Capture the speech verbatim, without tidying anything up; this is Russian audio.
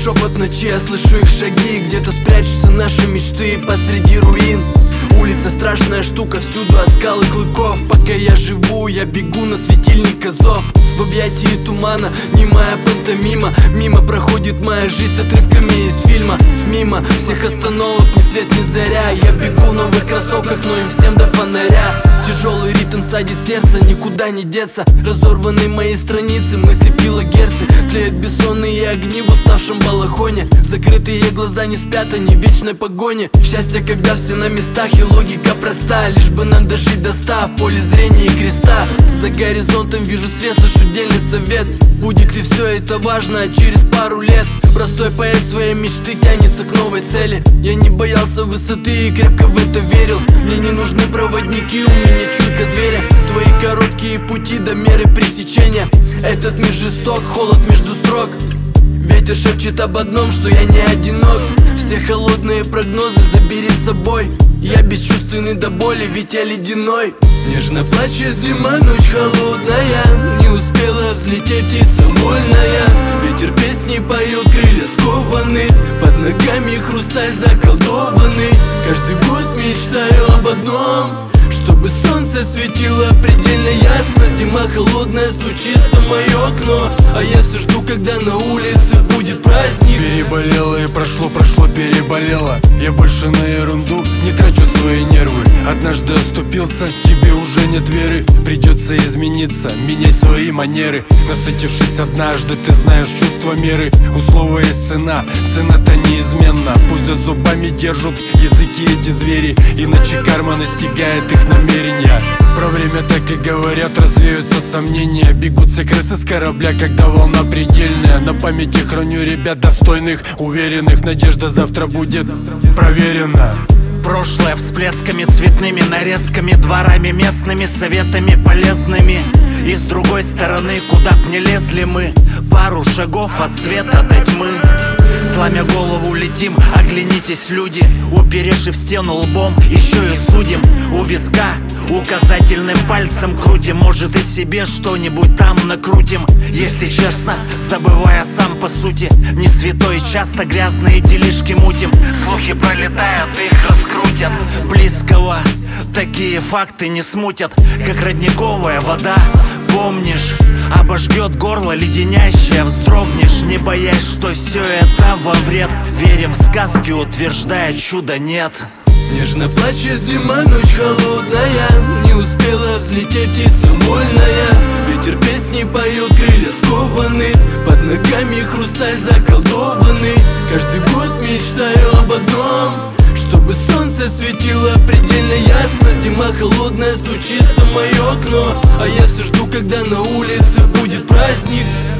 шепот ночи, я слышу их шаги. Где-то спрячутся наши мечты посреди руин. Улица страшная штука, всюду оскалы клыков. Пока я живу, я бегу на светильник зов. В объятии тумана немая пантомима. Мимо проходит моя жизнь с отрывками из фильма. Мимо всех остановок, ни свет, ни заря. Я бегу в новых кроссовках, но им всем до фонаря. Тяжелый ритм садит сердце, никуда не деться. Разорваны мои страницы, мысли в килогерцы. Тлеют бессонные огни в уставшем балахоне. Закрытые глаза не спят, они в вечной погоне. Счастье, когда все на местах и логика проста. Лишь бы нам дожить до ста в поле зрения креста. За горизонтом вижу свет, слышу дельный совет. Будет ли все это важно через пару лет? Простой поэт своей мечты тянется к новой цели. Я не боялся высоты и крепко в это верил. Мне не нужны проводники, у меня чуйка зверя. Твои короткие пути до меры пресечения. Этот мир жесток, холод между строк. Ветер шепчет об одном, что я не одинок. Все холодные прогнозы забери с собой. Я бесчувственный до боли, ведь я ледяной. Нежно плачет зима, ночь холодная. Не успела взлететь птица вольная. Ветер песни поет, крылья скованы. Под ногами хрусталь заколдованный. Каждый год мечтаю об одном, чтобы солнце светило предельно ясно. Зима холодная, стучится в мое окно. А я все жду, когда на улице будет праздник. Переболело и прошло, прошло, переболело. Я больше на ерунду не трачу свои нервы. Однажды оступился, тебе уже нет веры. Придется измениться, меняй свои манеры. Насытившись однажды, ты знаешь чувство меры. У слова есть цена, цена-то неизменна. Пусть за зубами держат языки эти звери, иначе карма настигает их намерения. Про время так и говорят, развеются сомнения. Бегут все крысы с корабля, когда волна предельная. На памяти храню ребят достойных, уверенных. Надежда завтра будет проверена. Прошлое всплесками, цветными нарезками, дворами местными, советами полезными. И с другой стороны, куда б не лезли мы, пару шагов от света до тьмы. Сломя голову летим, оглянитесь, люди. Уперевши в стену лбом, еще и судим. У виска указательным пальцем крутим. Может и себе что-нибудь там накрутим. Если честно, забывая сам по сути. Не святой, часто грязные делишки мутим. Слухи пролетают, их раскрутят. Близкого такие факты не смутят, как родниковая вода. Помнишь, обожгет горло леденящее, вздрогнешь, не боясь, что все это во вред. Верим в сказки, утверждая, чуда нет. Нежно плачет зима, ночь холодная. Не успела взлететь птица вольная. Ветер песни поет, крылья скованы. Под ногами хрусталь заколдованный. Каждый год мечтаю об одном, чтобы солнце светило предельно ясно. Зима холодная, стучится в мое окно. А я все жду, когда на улице будет праздник.